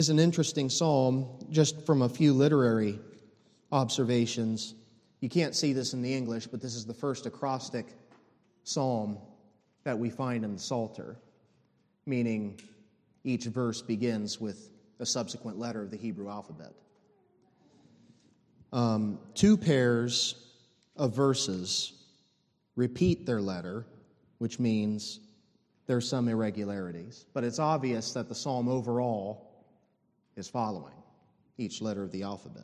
It's an interesting psalm, just from a few literary observations. You can't see this in the English, but this is the first acrostic psalm that we find in the Psalter, meaning each verse begins with a subsequent letter of the Hebrew alphabet. Two pairs of verses repeat their letter, which means there's some irregularities. But it's obvious that the psalm overall is following each letter of the alphabet.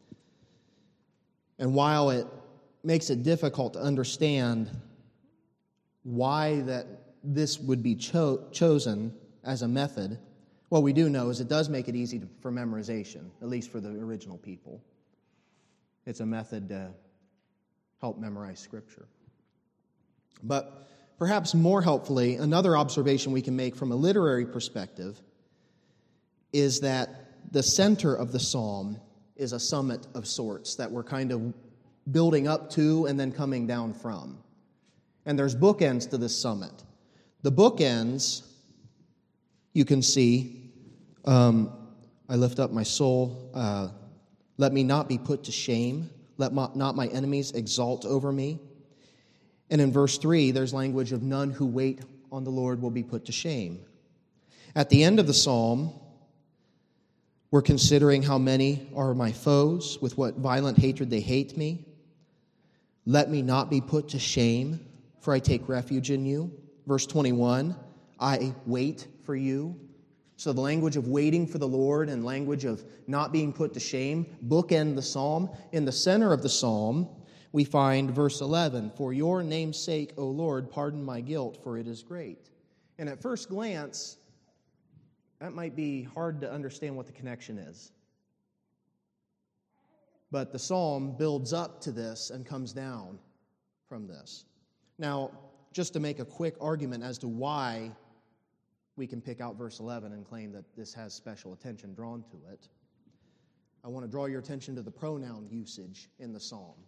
And while it makes it difficult to understand why that this would be chosen as a method, what we do know is it does make it easy for memorization, at least for the original people. It's a method to help memorize Scripture. But perhaps more helpfully, another observation we can make from a literary perspective is that the center of the psalm is a summit of sorts that we're kind of building up to and then coming down from. And there's bookends to this summit. The bookends, you can see, I lift up my soul, let me not be put to shame, let not my enemies exalt over me. And in verse 3, there's language of none who wait on the Lord will be put to shame. At the end of the psalm, we're considering how many are my foes, with what violent hatred they hate me. Let me not be put to shame, for I take refuge in you. Verse 21, I wait for you. So the language of waiting for the Lord and language of not being put to shame bookend the psalm. In the center of the psalm, we find verse 11, for your name's sake, O Lord, pardon my guilt, for it is great. And at first glance, that might be hard to understand what the connection is. But the psalm builds up to this and comes down from this. Now, just to make a quick argument as to why we can pick out verse 11 and claim that this has special attention drawn to it, I want to draw your attention to the pronoun usage in the psalm.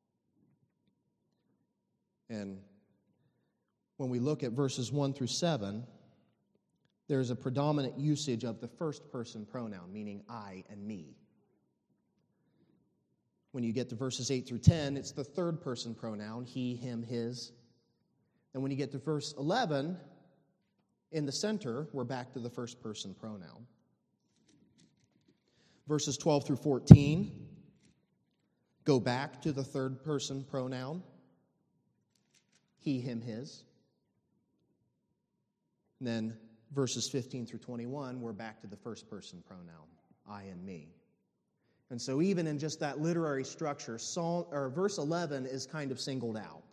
And when we look at verses 1 through 7, there's a predominant usage of the first person pronoun, meaning I and me. When you get to verses 8 through 10, it's the third person pronoun, he, him, his. And when you get to verse 11, in the center, we're back to the first person pronoun. Verses 12 through 14 go back to the third person pronoun, he, him, his. And then verses 15 through 21, we're back to the first person pronoun, I and me. And so even in just that literary structure, verse 11 is kind of singled out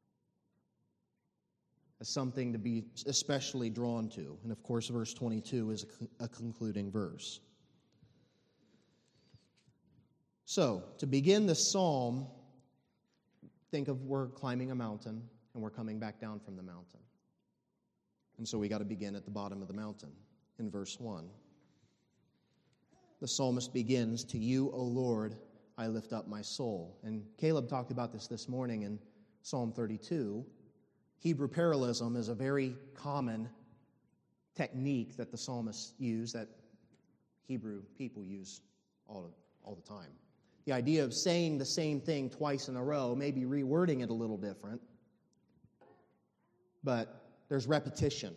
as something to be especially drawn to. And of course, verse 22 is a concluding verse. So, to begin this psalm, think of we're climbing a mountain and we're coming back down from the mountain. And so we got to begin at the bottom of the mountain in verse 1. The psalmist begins, to you, O Lord, I lift up my soul. And Caleb talked about this morning in Psalm 32. Hebrew parallelism is a very common technique that the psalmists use, that Hebrew people use all the time. The idea of saying the same thing twice in a row, maybe rewording it a little different, but there's repetition.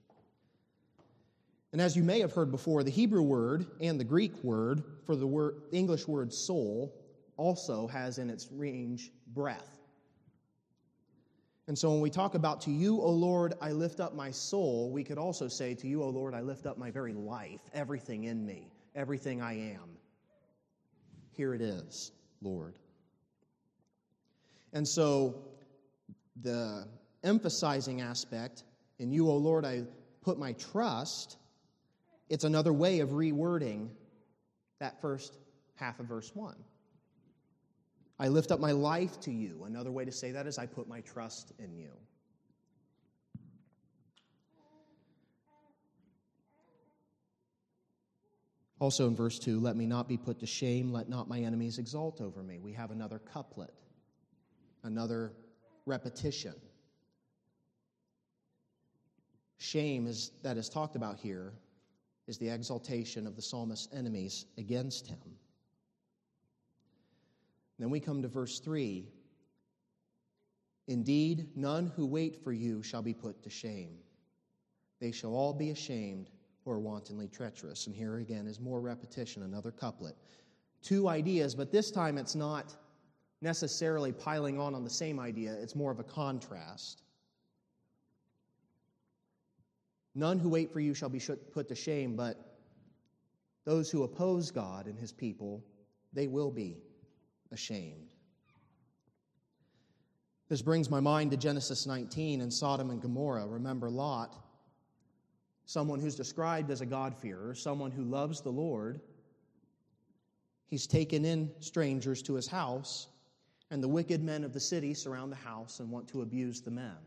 And as you may have heard before, the Hebrew word and the Greek word for the English word soul also has in its range breath. And so when we talk about, to you, O Lord, I lift up my soul, we could also say, to you, O Lord, I lift up my very life, everything in me, everything I am. Here it is, Lord. And so the emphasizing aspect, in you, O Lord, I put my trust, it's another way of rewording that first half of verse 1. I lift up my life to you. Another way to say that is I put my trust in you. Also in verse 2, let me not be put to shame, let not my enemies exalt over me. We have another couplet, another repetition. Shame that is talked about here is the exaltation of the psalmist's enemies against him. Then we come to verse 3. Indeed, none who wait for you shall be put to shame. They shall all be ashamed who are wantonly treacherous. And here again is more repetition, another couplet. Two ideas, but this time it's not necessarily piling on the same idea. It's more of a contrast. None who wait for you shall be put to shame, but those who oppose God and his people, they will be ashamed. This brings my mind to Genesis 19 and Sodom and Gomorrah. Remember Lot, someone who's described as a God-fearer, someone who loves the Lord. He's taken in strangers to his house, and the wicked men of the city surround the house and want to abuse the men.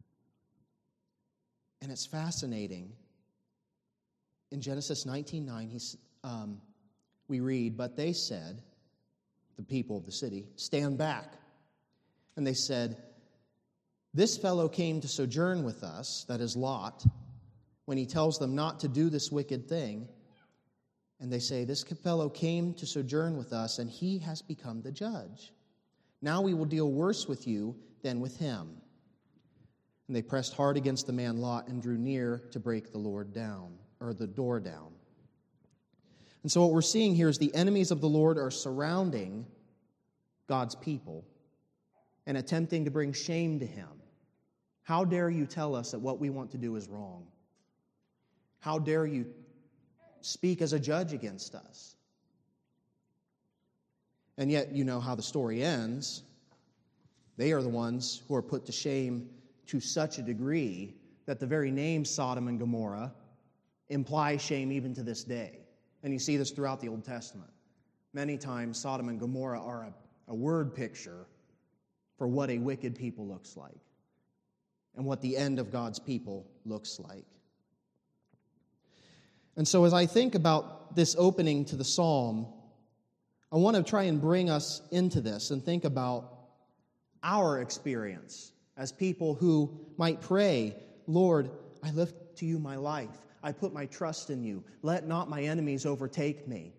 And it's fascinating. In Genesis 19:9, we read, "But they said," the people of the city, "stand back." And they said, "This fellow came to sojourn with us," that is Lot, when he tells them not to do this wicked thing. And they say, "This fellow came to sojourn with us, and he has become the judge. Now we will deal worse with you than with him." And they pressed hard against the man Lot and drew near to break the door down. And so what we're seeing here is the enemies of the Lord are surrounding God's people and attempting to bring shame to him. How dare you tell us that what we want to do is wrong? How dare you speak as a judge against us? And yet, you know how the story ends. They are the ones who are put to shame to such a degree that the very name Sodom and Gomorrah implies shame even to this day. And you see this throughout the Old Testament. Many times, Sodom and Gomorrah are a word picture for what a wicked people looks like and what the end of God's people looks like. And so as I think about this opening to the psalm, I want to try and bring us into this and think about our experience as people who might pray, "Lord, I lift to you my life. I put my trust in you. Let not my enemies overtake me."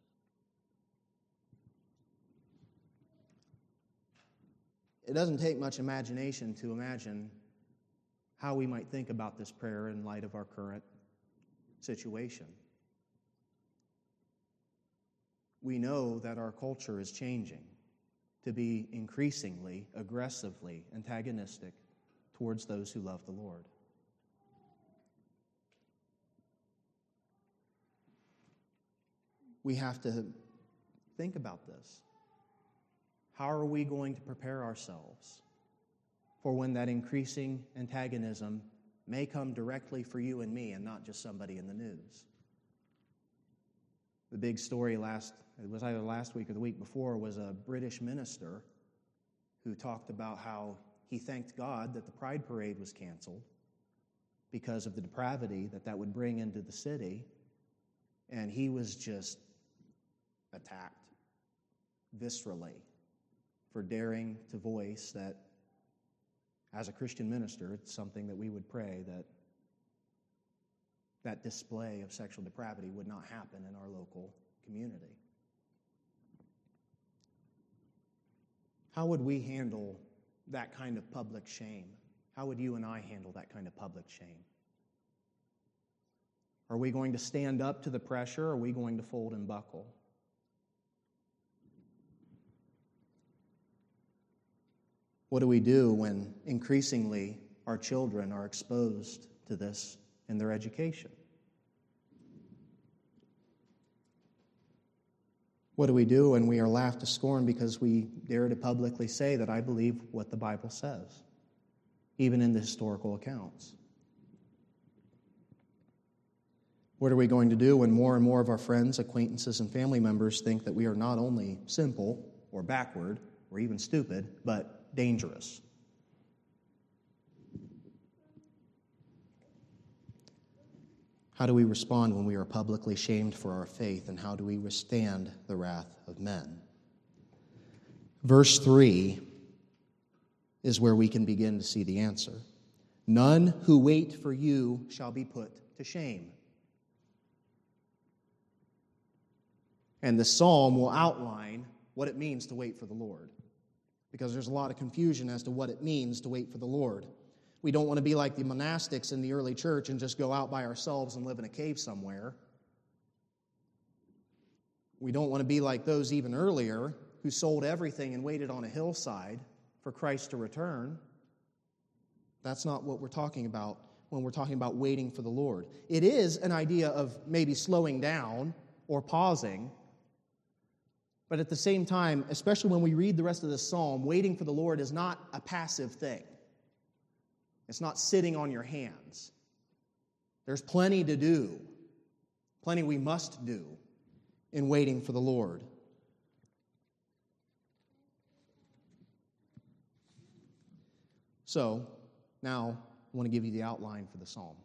It doesn't take much imagination to imagine how we might think about this prayer in light of our current situation. We know that our culture is changing to be increasingly, aggressively antagonistic towards those who love the Lord. We have to think about this. How are we going to prepare ourselves for when that increasing antagonism may come directly for you and me and not just somebody in the news? The big story it was either last week or the week before, was a British minister who talked about how he thanked God that the Pride Parade was canceled because of the depravity that would bring into the city, and he was just attacked viscerally for daring to voice that, as a Christian minister, it's something that we would pray that display of sexual depravity would not happen in our local community. How would we handle that kind of public shame? How would you and I handle that kind of public shame? Are we going to stand up to the pressure, or are we going to fold and buckle? What do we do when increasingly our children are exposed to this in their education? What do we do when we are laughed to scorn because we dare to publicly say that I believe what the Bible says, even in the historical accounts? What are we going to do when more and more of our friends, acquaintances, and family members think that we are not only simple or backward or even stupid, but dangerous? How do we respond when we are publicly shamed for our faith, and how do we withstand the wrath of men? Verse 3 is where we can begin to see the answer. None who wait for you shall be put to shame. And the psalm will outline what it means to wait for the Lord, because there's a lot of confusion as to what it means to wait for the Lord. We don't want to be like the monastics in the early church and just go out by ourselves and live in a cave somewhere. We don't want to be like those even earlier who sold everything and waited on a hillside for Christ to return. That's not what we're talking about when we're talking about waiting for the Lord. It is an idea of maybe slowing down or pausing, but at the same time, especially when we read the rest of this psalm, waiting for the Lord is not a passive thing. It's not sitting on your hands. There's plenty to do, plenty we must do in waiting for the Lord. So, now I want to give you the outline for the psalm.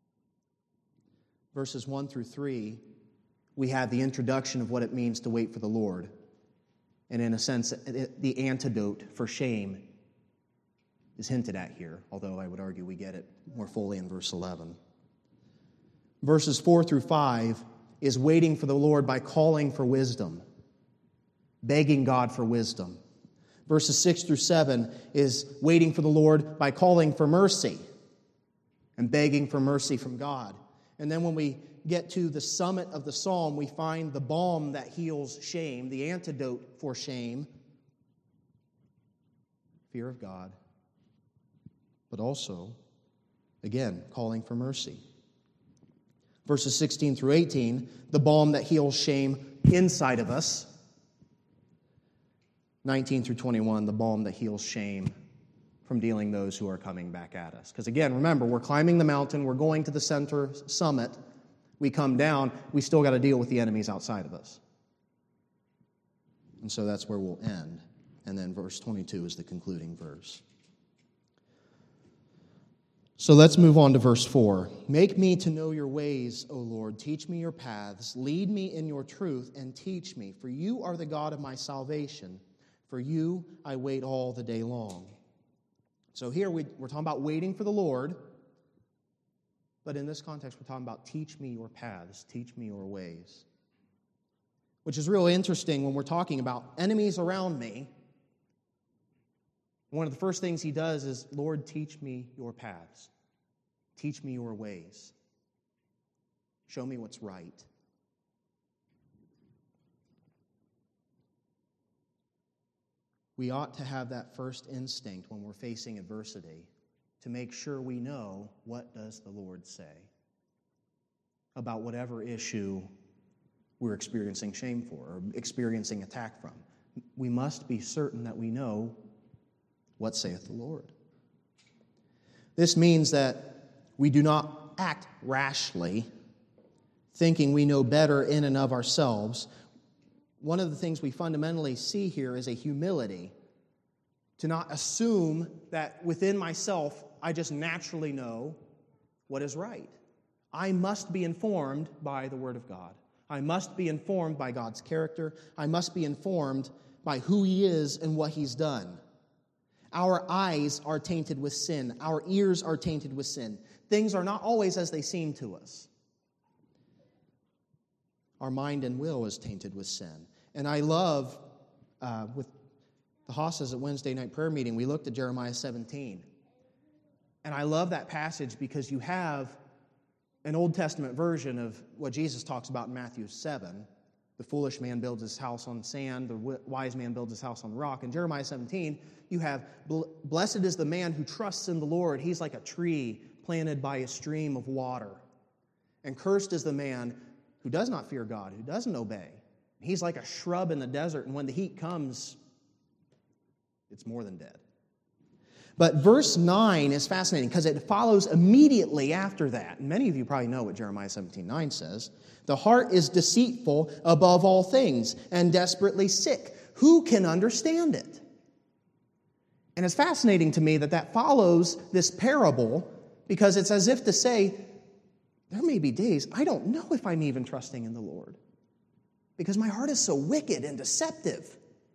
Verses 1 through 3, we have the introduction of what it means to wait for the Lord. And in a sense, the antidote for shame is hinted at here, although I would argue we get it more fully in verse 11. Verses 4 through 5 is waiting for the Lord by calling for wisdom, begging God for wisdom. Verses 6 through 7 is waiting for the Lord by calling for mercy and begging for mercy from God. And then when we get to the summit of the psalm, we find the balm that heals shame, the antidote for shame, fear of God, but also, again, calling for mercy. Verses 16 through 18, the balm that heals shame inside of us. 19 through 21, the balm that heals shame from dealing those who are coming back at us. Because again, remember, we're climbing the mountain, we're going to the center summit, we come down, we still got to deal with the enemies outside of us. And so that's where we'll end. And then verse 22 is the concluding verse. So let's move on to verse 4. Make me to know your ways, O Lord. Teach me your paths. Lead me in your truth and teach me. For you are the God of my salvation. For you I wait all the day long. So here we're talking about waiting for the Lord. But in this context, we're talking about teach me your paths. Teach me your ways. Which is really interesting when we're talking about enemies around me. One of the first things he does is, Lord, teach me your paths. Teach me your ways. Show me what's right. We ought to have that first instinct when we're facing adversity to make sure we know what does the Lord say about whatever issue we're experiencing shame for or experiencing attack from. We must be certain that we know what saith the Lord. This means that we do not act rashly, thinking we know better in and of ourselves. One of the things we fundamentally see here is a humility to not assume that within myself I just naturally know what is right. I must be informed by the Word of God. I must be informed by God's character. I must be informed by who He is and what He's done. Our eyes are tainted with sin. Our ears are tainted with sin. Things are not always as they seem to us. Our mind and will is tainted with sin. And I love, with the Hosses at Wednesday night prayer meeting, we looked at Jeremiah 17. And I love that passage because you have an Old Testament version of what Jesus talks about in Matthew 7. The foolish man builds his house on sand, the wise man builds his house on rock. In Jeremiah 17, you have, blessed is the man who trusts in the Lord. He's like a tree planted by a stream of water. And cursed is the man who does not fear God, who doesn't obey. He's like a shrub in the desert, and when the heat comes, it's more than dead. But verse 9 is fascinating because it follows immediately after that. And many of you probably know what Jeremiah 17:9 says. The heart is deceitful above all things and desperately sick. Who can understand it? And it's fascinating to me that that follows this parable because it's as if to say, there may be days I don't know if I'm even trusting in the Lord because my heart is so wicked and deceptive.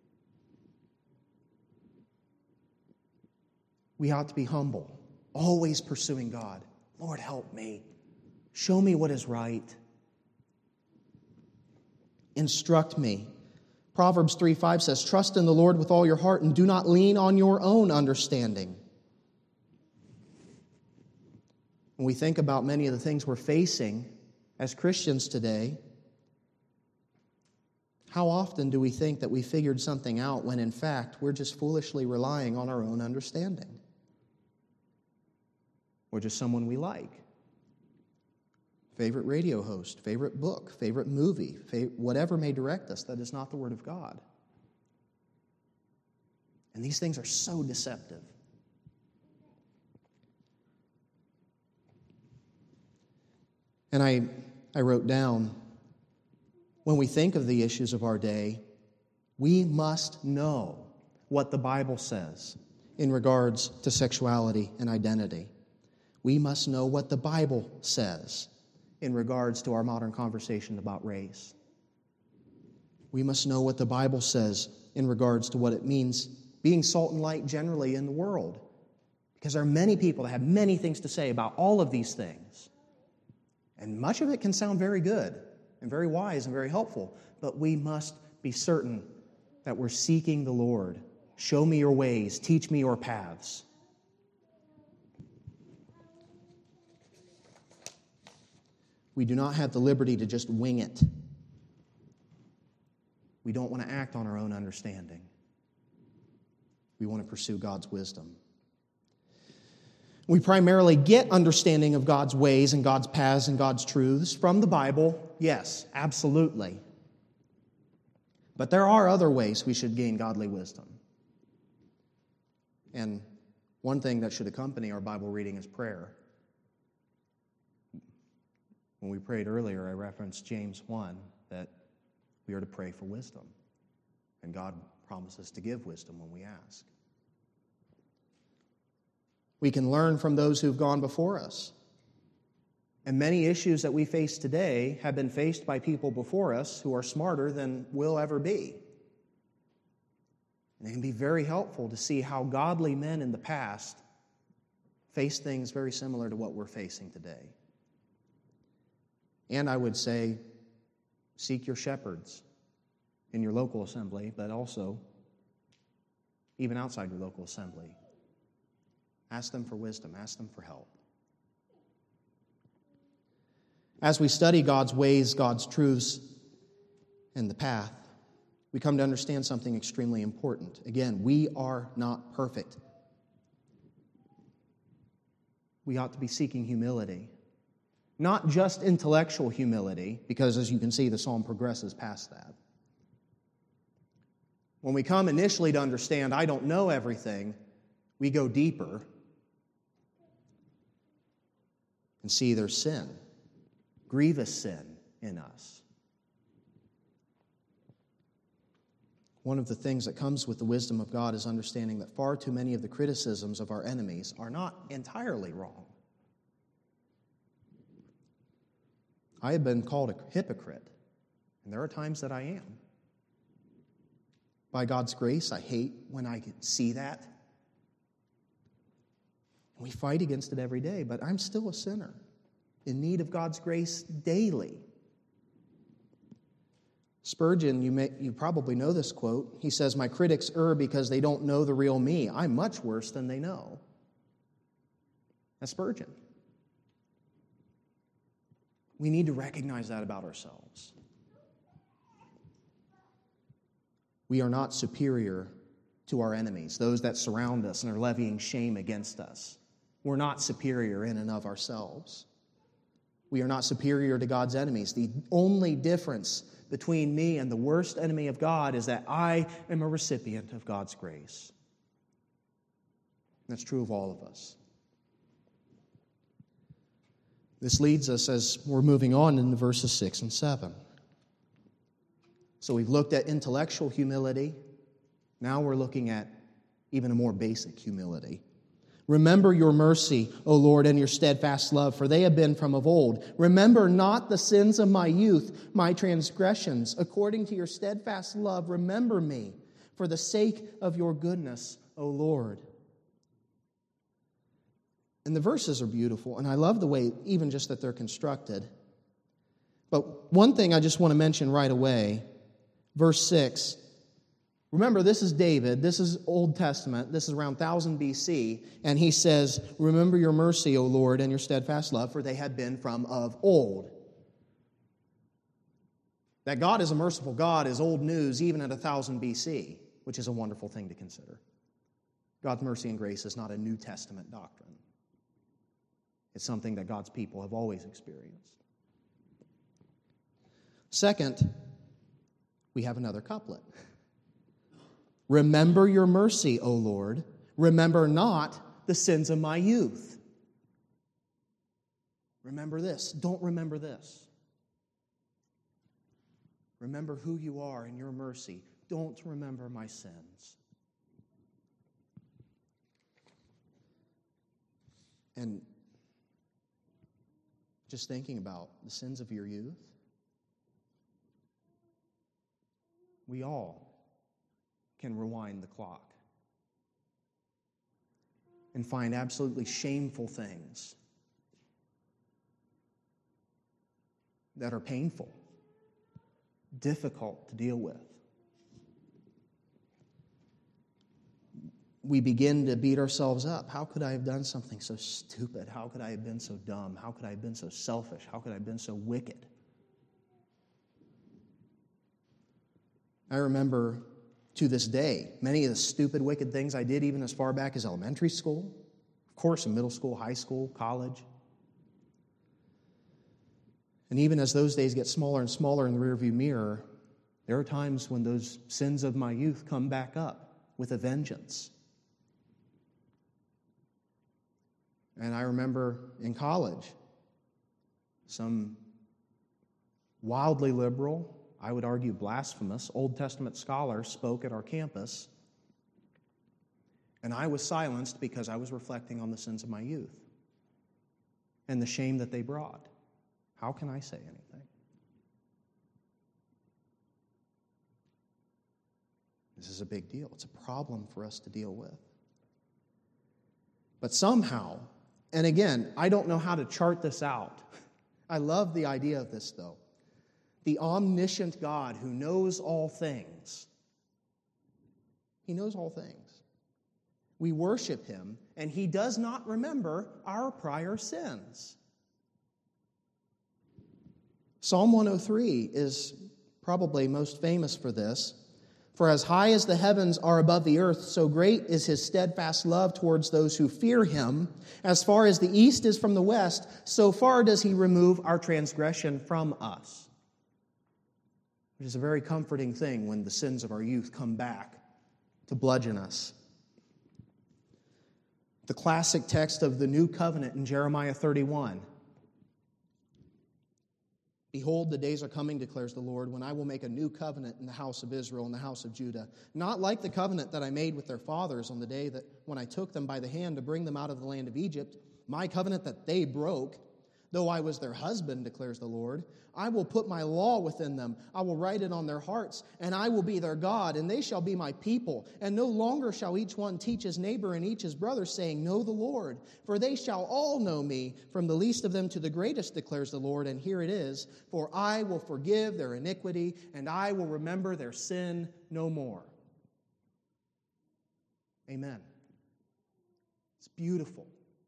We ought to be humble, always pursuing God. Lord, help me. Show me what is right. Instruct me. Proverbs 3:5 says, trust in the Lord with all your heart and do not lean on your own understanding. When we think about many of the things we're facing as Christians today, how often do we think that we figured something out when in fact we're just foolishly relying on our own understanding? Or just someone we like? Favorite radio host, favorite book, favorite movie, whatever may direct us that is not the Word of God. And these things are so deceptive. And I wrote down, when we think of the issues of our day, we must know what the Bible says in regards to sexuality and identity. We must know what the Bible says in regards to our modern conversation about race. We must know what the Bible says in regards to what it means being salt and light generally in the world. Because there are many people that have many things to say about all of these things. And much of it can sound very good and very wise and very helpful, but we must be certain that we're seeking the Lord. Show me your ways, teach me your paths. We do not have the liberty to just wing it. We don't want to act on our own understanding. We want to pursue God's wisdom. We primarily get understanding of God's ways and God's paths and God's truths from the Bible. Yes, absolutely. But there are other ways we should gain godly wisdom. And one thing that should accompany our Bible reading is prayer. When we prayed earlier, I referenced James 1, that we are to pray for wisdom. And God promises to give wisdom when we ask. We can learn from those who've gone before us. And many issues that we face today have been faced by people before us who are smarter than we'll ever be. And it can be very helpful to see how godly men in the past faced things very similar to what we're facing today. And I would say, seek your shepherds in your local assembly, but also even outside your local assembly. Ask them for wisdom. Ask them for help. As we study God's ways, God's truths, and the path, we come to understand something extremely important. Again, we are not perfect. We ought to be seeking humility. Not just intellectual humility, because as you can see, the psalm progresses past that. When we come initially to understand, I don't know everything, we go deeper and see there's sin, grievous sin in us. One of the things that comes with the wisdom of God is understanding that far too many of the criticisms of our enemies are not entirely wrong. I have been called a hypocrite, and there are times that I am. By God's grace, I hate when I see that. We fight against it every day, but I'm still a sinner in need of God's grace daily. Spurgeon, you probably know this quote. He says, "My critics err because they don't know the real me. I'm much worse than they know." That's Spurgeon. We need to recognize that about ourselves. We are not superior to our enemies, those that surround us and are levying shame against us. We're not superior in and of ourselves. We are not superior to God's enemies. The only difference between me and the worst enemy of God is that I am a recipient of God's grace. That's true of all of us. This leads us, as we're moving on, into verses 6 and 7. So we've looked at intellectual humility. Now we're looking at even a more basic humility. Remember your mercy, O Lord, and your steadfast love, for they have been from of old. Remember not the sins of my youth, my transgressions. According to your steadfast love, remember me, for the sake of your goodness, O Lord. And the verses are beautiful, and I love the way, even just that they're constructed. But one thing I just want to mention right away, verse 6. Remember, this is David. This is Old Testament. This is around 1000 BC. And he says, remember your mercy, O Lord, and your steadfast love, for they have been from of old. That God is a merciful God is old news even at 1000 BC, which is a wonderful thing to consider. God's mercy and grace is not a New Testament doctrine. It's something that God's people have always experienced. Second, we have another couplet. Remember your mercy, O Lord. Remember not the sins of my youth. Remember this. Don't remember this. Remember who you are in your mercy. Don't remember my sins. And just thinking about the sins of your youth, we all can rewind the clock and find absolutely shameful things that are painful, difficult to deal with. We begin to beat ourselves up. How could I have done something so stupid? How could I have been so dumb? How could I have been so selfish? How could I have been so wicked? I remember to this day many of the stupid, wicked things I did even as far back as elementary school, of course in middle school, high school, college. And even as those days get smaller and smaller in the rearview mirror, there are times when those sins of my youth come back up with a vengeance. And I remember in college, some wildly liberal, I would argue blasphemous, Old Testament scholar spoke at our campus, and I was silenced because I was reflecting on the sins of my youth and the shame that they brought. How can I say anything? This is a big deal. It's a problem for us to deal with. But somehow, and again, I don't know how to chart this out. I love the idea of this, though. The omniscient God who knows all things. He knows all things. We worship Him, and He does not remember our prior sins. Psalm 103 is probably most famous for this. For as high as the heavens are above the earth, so great is His steadfast love towards those who fear Him. As far as the east is from the west, so far does He remove our transgression from us. Which is a very comforting thing when the sins of our youth come back to bludgeon us. The classic text of the New Covenant in Jeremiah 31. Behold, the days are coming, declares the Lord, when I will make a new covenant in the house of Israel and the house of Judah, not like the covenant that I made with their fathers on the day that when I took them by the hand to bring them out of the land of Egypt, my covenant that they broke, though I was their husband, declares the Lord. I will put my law within them. I will write it on their hearts, and I will be their God, and they shall be my people. And no longer shall each one teach his neighbor and each his brother, saying, Know the Lord. For they shall all know me, from the least of them to the greatest, declares the Lord. And here it is, for I will forgive their iniquity, and I will remember their sin no more. Amen. It's beautiful.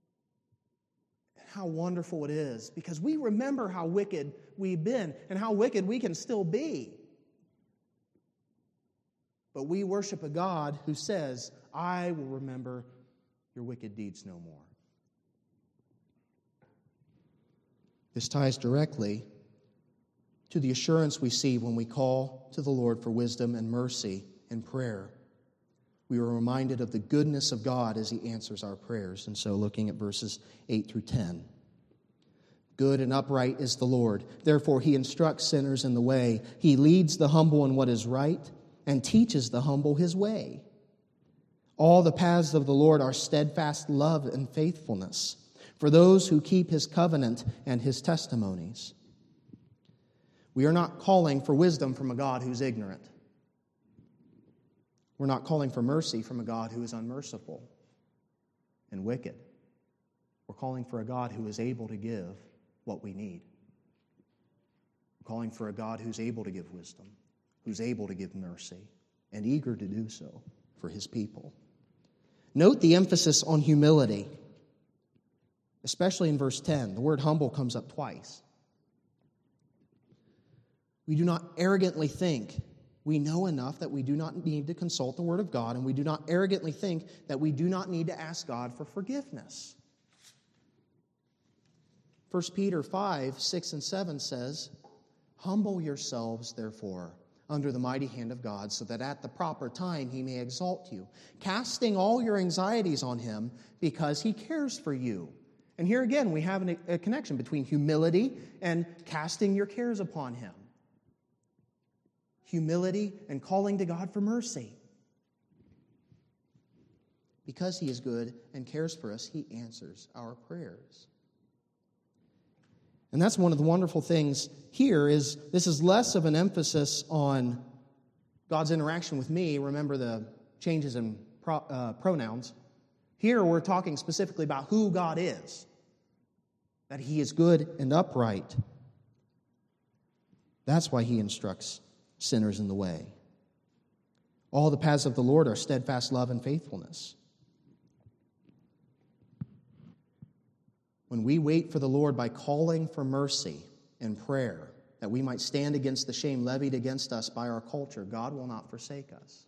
How wonderful it is, because we remember how wicked we've been and how wicked we can still be. But we worship a God who says, I will remember your wicked deeds no more. This ties directly to the assurance we see when we call to the Lord for wisdom and mercy in prayer. We are reminded of the goodness of God as He answers our prayers. And so looking at verses 8 through 10. Good and upright is the Lord. Therefore He instructs sinners in the way. He leads the humble in what is right and teaches the humble His way. All the paths of the Lord are steadfast love and faithfulness for those who keep His covenant and His testimonies. We are not calling for wisdom from a God who's ignorant. We're not calling for mercy from a God who is unmerciful and wicked. We're calling for a God who is able to give what we need. calling for a God who's able to give wisdom, who's able to give mercy, and eager to do so for his people. Note the emphasis on humility, especially in verse 10. The word humble comes up twice. We do not arrogantly think we know enough that we do not need to consult the Word of God, and we do not arrogantly think that we do not need to ask God for forgiveness. 1 Peter 5, 6 and 7 says, "Humble yourselves, therefore, under the mighty hand of God, so that at the proper time he may exalt you, casting all your anxieties on him, because he cares for you." And here again, we have a connection between humility and casting your cares upon him. Humility and calling to God for mercy. Because he is good and cares for us, he answers our prayers. And that's one of the wonderful things here is this is less of an emphasis on God's interaction with me. Remember the changes in pronouns. Here we're talking specifically about who God is. That he is good and upright. That's why he instructs sinners in the way. All the paths of the Lord are steadfast love and faithfulness. When we wait for the Lord by calling for mercy and prayer, that we might stand against the shame levied against us by our culture, God will not forsake us.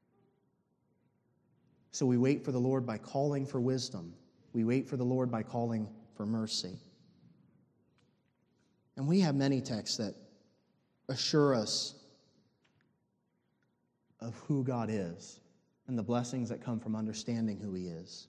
So we wait for the Lord by calling for wisdom. We wait for the Lord by calling for mercy. And we have many texts that assure us of who God is and the blessings that come from understanding who he is.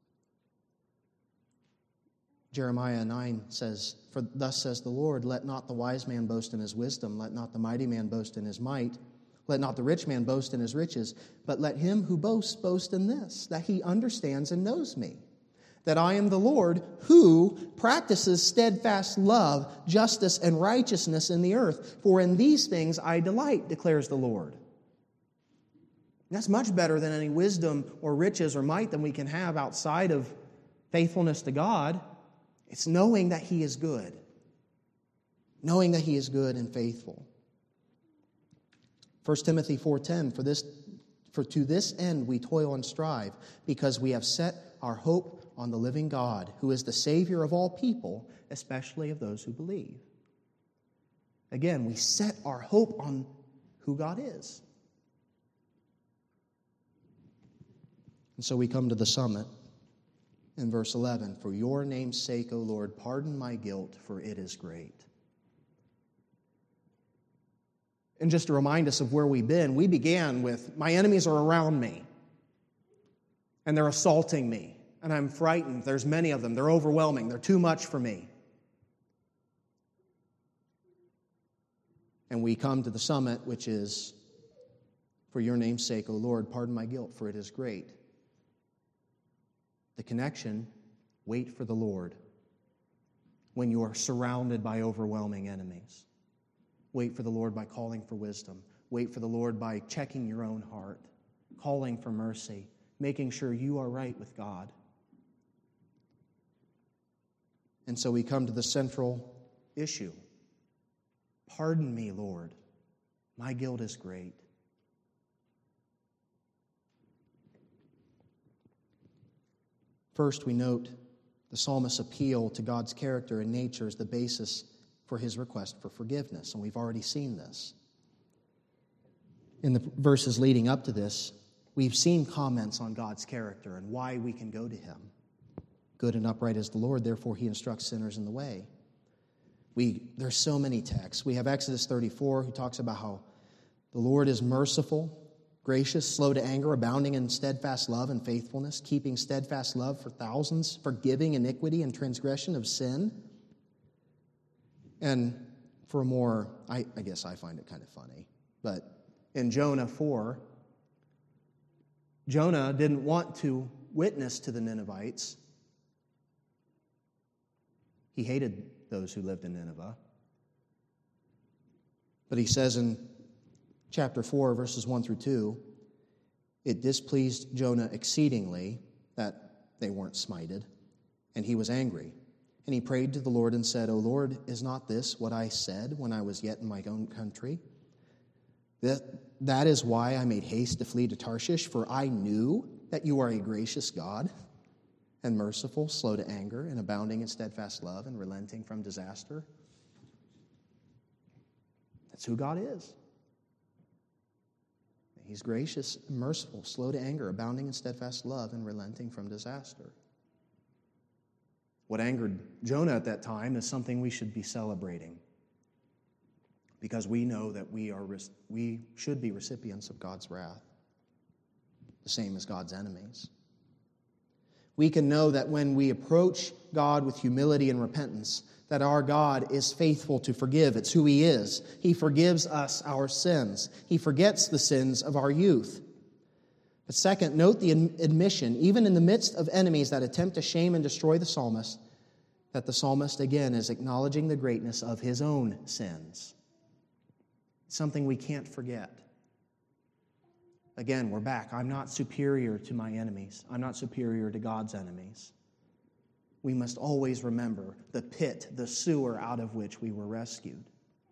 Jeremiah 9 says, "For thus says the Lord, let not the wise man boast in his wisdom, let not the mighty man boast in his might, let not the rich man boast in his riches, but let him who boasts boast in this, that he understands and knows me, that I am the Lord who practices steadfast love, justice, and righteousness in the earth. For in these things I delight, declares the Lord." That's much better than any wisdom or riches or might that we can have outside of faithfulness to God. It's knowing that he is good. Knowing that he is good and faithful. 1 Timothy 4:10, For to this end we toil and strive, because we have set our hope on the living God, who is the Savior of all people, especially of those who believe. Again, we set our hope on who God is. And so we come to the summit in verse 11. "For your name's sake, O Lord, pardon my guilt, for it is great." And just to remind us of where we've been, we began with, my enemies are around me, and they're assaulting me, and I'm frightened. There's many of them. They're overwhelming. They're too much for me. And we come to the summit, which is, "For your name's sake, O Lord, pardon my guilt, for it is great." The connection, wait for the Lord when you are surrounded by overwhelming enemies. Wait for the Lord by calling for wisdom. Wait for the Lord by checking your own heart, calling for mercy, making sure you are right with God. And so we come to the central issue. Pardon me, Lord. My guilt is great. First, we note the psalmist's appeal to God's character and nature is the basis for his request for forgiveness, and we've already seen this. In the verses leading up to this, we've seen comments on God's character and why we can go to him. Good and upright is the Lord, therefore he instructs sinners in the way. There's so many texts. We have Exodus 34, who talks about how the Lord is merciful, gracious, slow to anger, abounding in steadfast love and faithfulness, keeping steadfast love for thousands, forgiving iniquity and transgression of sin. And for more, I guess I find it kind of funny, but in Jonah 4, Jonah didn't want to witness to the Ninevites. He hated those who lived in Nineveh. But he says in chapter 4, verses 1 through 2, it displeased Jonah exceedingly that they weren't smited, and he was angry. And he prayed to the Lord and said, O Lord, is not this what I said when I was yet in my own country? That is why I made haste to flee to Tarshish, for I knew that you are a gracious God and merciful, slow to anger, and abounding in steadfast love, and relenting from disaster. That's who God is. He's gracious and merciful, slow to anger, abounding in steadfast love, and relenting from disaster. What angered Jonah at that time is something we should be celebrating, because we know that we should be recipients of God's wrath, the same as God's enemies. We can know that when we approach God with humility and repentance, that our God is faithful to forgive. It's who He is. He forgives us our sins. He forgets the sins of our youth. But second, note the admission, even in the midst of enemies that attempt to shame and destroy the psalmist, that the psalmist, again, is acknowledging the greatness of his own sins. Something we can't forget. Again, we're back. I'm not superior to my enemies. I'm not superior to God's enemies. We must always remember the pit, the sewer out of which we were rescued.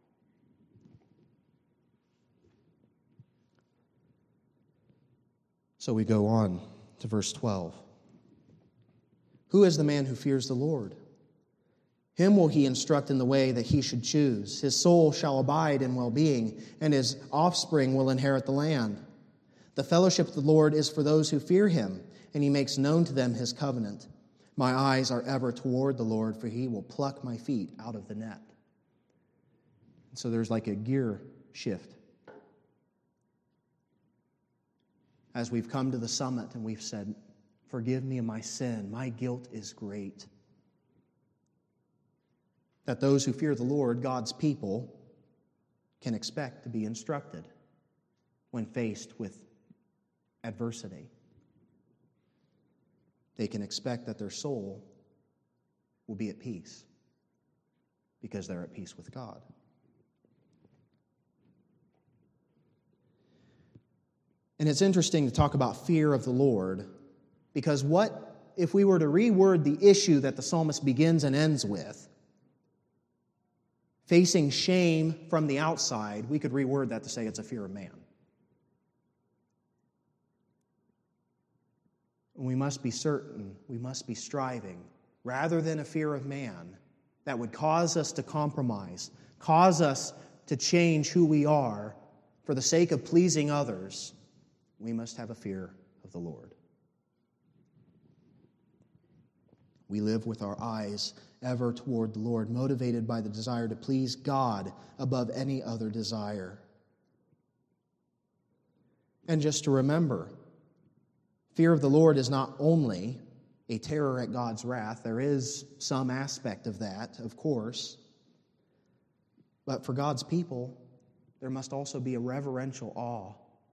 So we go on to verse 12. Who is the man who fears the Lord? Him will He instruct in the way that he should choose. His soul shall abide in well-being, and his offspring will inherit the land. The fellowship of the Lord is for those who fear Him, and He makes known to them His covenant. My eyes are ever toward the Lord, for He will pluck my feet out of the net. So there's like a gear shift. As we've come to the summit and we've said, forgive me of my sin, my guilt is great. That those who fear the Lord, God's people, can expect to be instructed when faced with adversity. They can expect that their soul will be at peace because they're at peace with God. And it's interesting to talk about fear of the Lord, because what if we were to reword the issue that the psalmist begins and ends with? Facing shame from the outside, we could reword that to say it's a fear of man. We must be certain, we must be striving, rather than a fear of man that would cause us to compromise, cause us to change who we are for the sake of pleasing others. We must have a fear of the Lord. We live with our eyes ever toward the Lord, motivated by the desire to please God above any other desire. And just to remember, fear of the Lord is not only a terror at God's wrath. There is some aspect of that, of course. But for God's people, there must also be a reverential awe.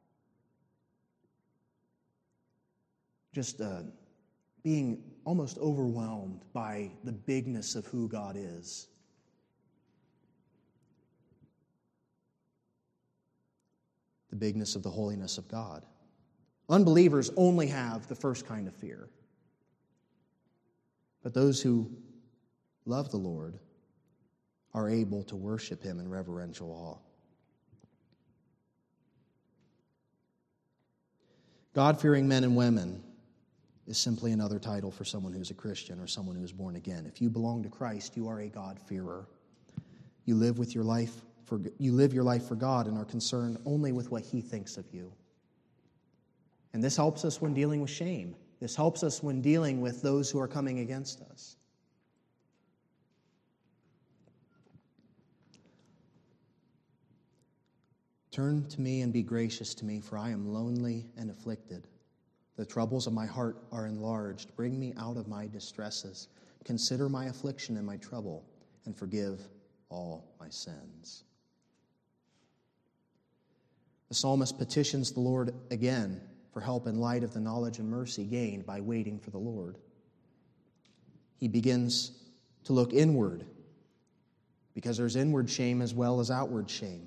Just being almost overwhelmed by the bigness of who God is. The bigness of the holiness of God. Unbelievers only have the first kind of fear. But those who love the Lord are able to worship Him in reverential awe. God-fearing men and women is simply another title for someone who's a Christian or someone who's born again. If you belong to Christ, you are a God-fearer. You live your life for God and are concerned only with what He thinks of you. And this helps us when dealing with shame. This helps us when dealing with those who are coming against us. Turn to me and be gracious to me, for I am lonely and afflicted. The troubles of my heart are enlarged. Bring me out of my distresses. Consider my affliction and my trouble, and forgive all my sins. The psalmist petitions the Lord again for help in light of the knowledge and mercy gained by waiting for the Lord. He begins to look inward, because there's inward shame as well as outward shame.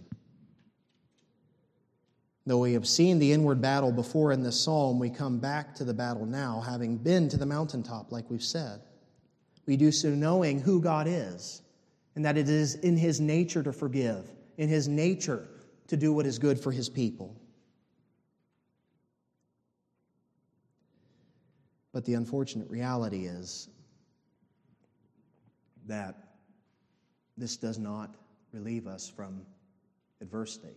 Though we have seen the inward battle before in this psalm, we come back to the battle now, having been to the mountaintop, like we've said. We do so knowing who God is, and that it is in His nature to forgive, in His nature to do what is good for His people. But the unfortunate reality is that this does not relieve us from adversity.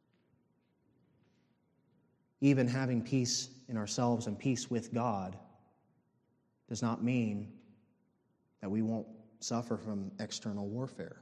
Even having peace in ourselves and peace with God does not mean that we won't suffer from external warfare.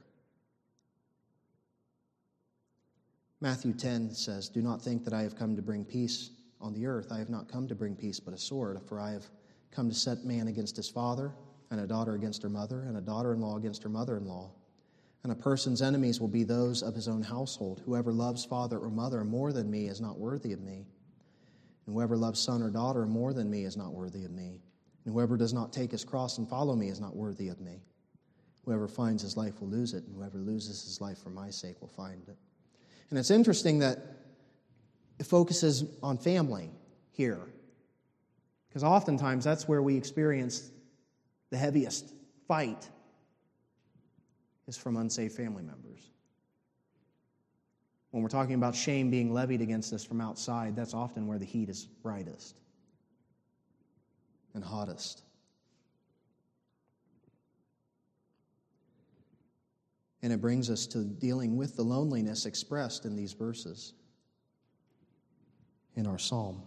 Matthew 10 says, "Do not think that I have come to bring peace on the earth. I have not come to bring peace, but a sword. For I have come to set man against his father, and a daughter against her mother, and a daughter-in-law against her mother-in-law. And a person's enemies will be those of his own household. Whoever loves father or mother more than me is not worthy of me. And whoever loves son or daughter more than me is not worthy of me. And whoever does not take his cross and follow me is not worthy of me. Whoever finds his life will lose it, and whoever loses his life for my sake will find it." And it's interesting that it focuses on family here, because oftentimes that's where we experience the heaviest fight is from unsaved family members. When we're talking about shame being levied against us from outside, that's often where the heat is brightest and hottest. And it brings us to dealing with the loneliness expressed in these verses in our psalm.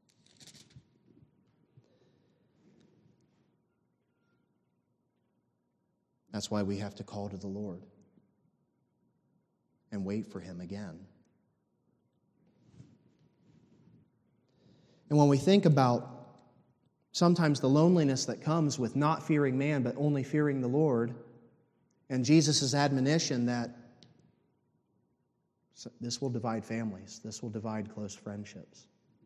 That's why we have to call to the Lord and wait for Him again. And when we think about sometimes the loneliness that comes with not fearing man but only fearing the Lord, and Jesus' admonition that this will divide families, this will divide close friendships.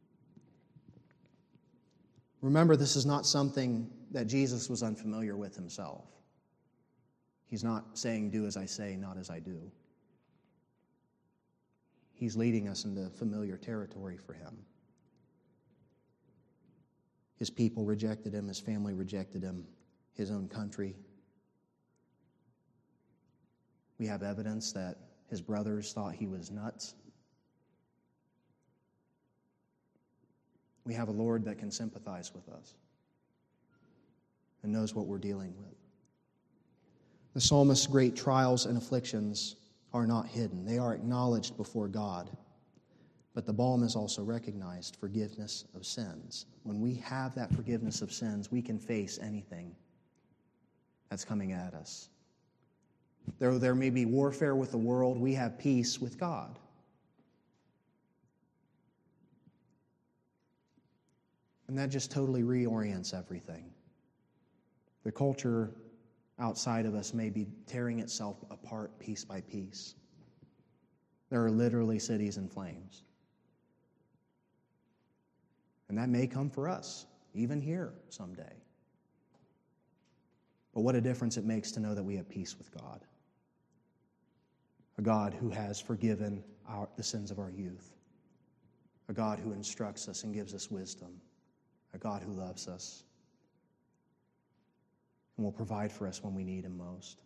Remember, this is not something that Jesus was unfamiliar with Himself. He's not saying, "Do as I say, not as I do." He's leading us into familiar territory for Him. His people rejected Him, His family rejected Him, His own country. We have evidence that His brothers thought He was nuts. We have a Lord that can sympathize with us and knows what we're dealing with. The psalmist's great trials and afflictions are not hidden. They are acknowledged before God. But the balm is also recognized, forgiveness of sins. When we have that forgiveness of sins, we can face anything that's coming at us. Though there may be warfare with the world, we have peace with God. And that just totally reorients everything. The culture outside of us may be tearing itself apart piece by piece. There are literally cities in flames. And that may come for us, even here someday. But what a difference it makes to know that we have peace with God. A God who has forgiven the sins of our youth. A God who instructs us and gives us wisdom. A God who loves us and will provide for us when we need Him most.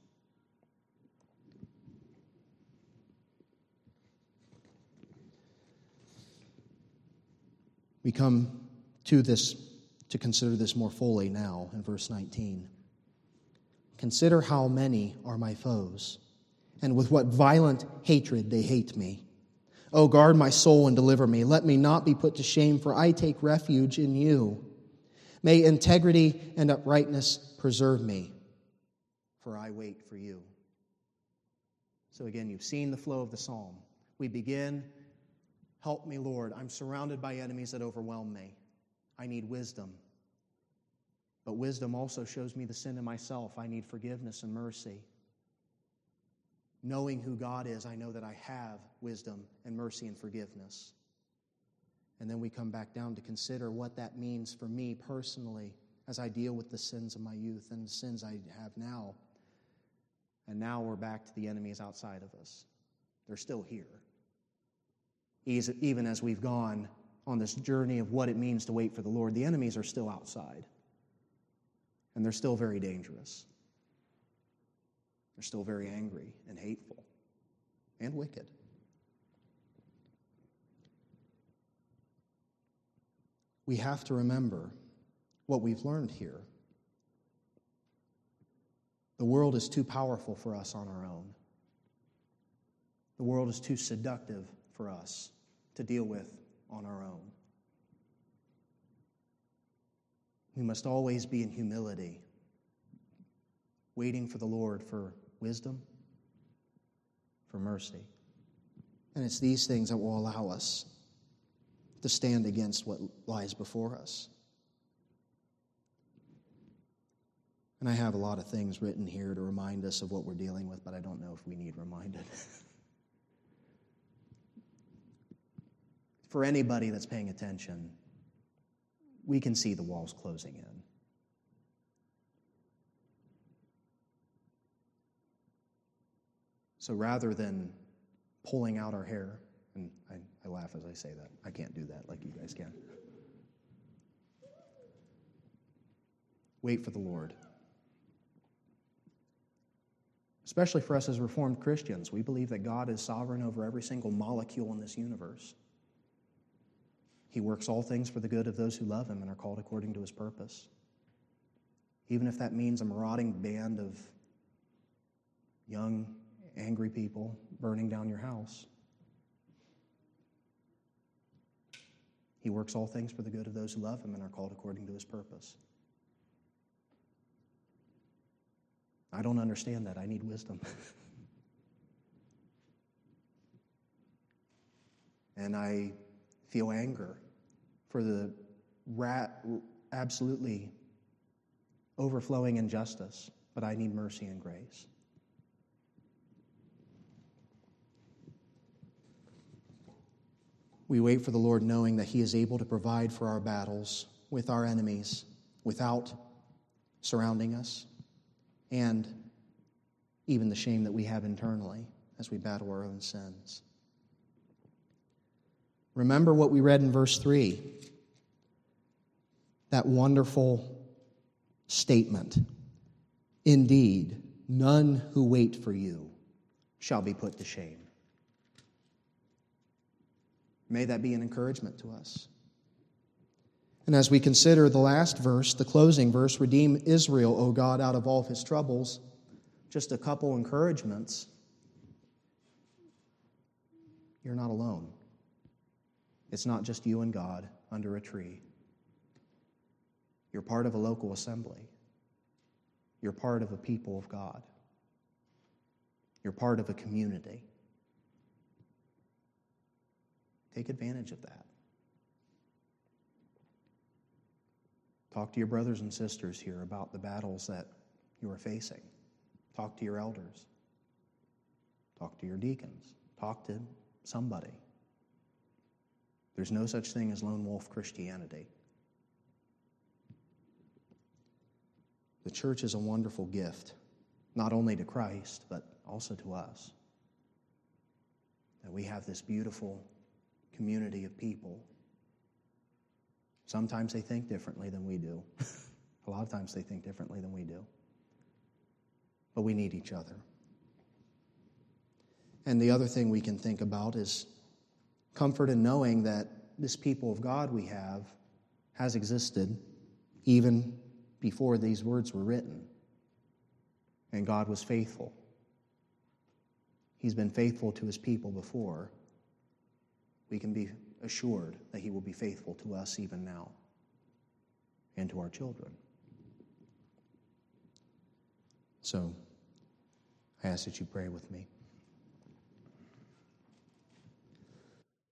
We come to this to consider this more fully now in verse 19. "Consider how many are my foes, and with what violent hatred they hate me. O guard my soul and deliver me. Let me not be put to shame, for I take refuge in you. May integrity and uprightness preserve me, for I wait for you." So again, you've seen the flow of the psalm. We begin, "Help me, Lord. I'm surrounded by enemies that overwhelm me. I need wisdom. But wisdom also shows me the sin in myself. I need forgiveness and mercy. Knowing who God is, I know that I have wisdom and mercy and forgiveness." And then we come back down to consider what that means for me personally as I deal with the sins of my youth and the sins I have now. And now we're back to the enemies outside of us. They're still here. Even as we've gone on this journey of what it means to wait for the Lord, the enemies are still outside. And they're still very dangerous. They're still very angry and hateful and wicked. We have to remember what we've learned here. The world is too powerful for us on our own. The world is too seductive for us to deal with on our own. We must always be in humility, waiting for the Lord for wisdom, for mercy. And it's these things that will allow us to stand against what lies before us. And I have a lot of things written here to remind us of what we're dealing with, but I don't know if we need reminded. For anybody that's paying attention, we can see the walls closing in. So rather than pulling out our hair, and I laugh as I say that. I can't do that like you guys can. Wait for the Lord. Especially for us as Reformed Christians, we believe that God is sovereign over every single molecule in this universe. He works all things for the good of those who love Him and are called according to His purpose. Even if that means a marauding band of young, angry people burning down your house. He works all things for the good of those who love Him and are called according to His purpose. I don't understand that. I need wisdom. And I feel anger for the absolutely overflowing injustice, but I need mercy and grace. We wait for the Lord knowing that He is able to provide for our battles with our enemies without surrounding us, and even the shame that we have internally as we battle our own sins. Remember what we read in verse 3, that wonderful statement. Indeed, none who wait for you shall be put to shame. May that be an encouragement to us. And as we consider the last verse, the closing verse, redeem Israel, O God, out of all of his troubles, just a couple encouragements. You're not alone. It's not just you and God under a tree. You're part of a local assembly. You're part of a people of God. You're part of a community. Take advantage of that. Talk to your brothers and sisters here about the battles that you are facing. Talk to your elders. Talk to your deacons. Talk to somebody. There's no such thing as lone wolf Christianity. The church is a wonderful gift, not only to Christ, but also to us. That we have this beautiful community of people. Sometimes they think differently than we do. A lot of times they think differently than we do. But we need each other. And the other thing we can think about is comfort in knowing that this people of God we have has existed even before these words were written. And God was faithful. He's been faithful to his people before. We can be assured that he will be faithful to us even now and to our children. So, I ask that you pray with me.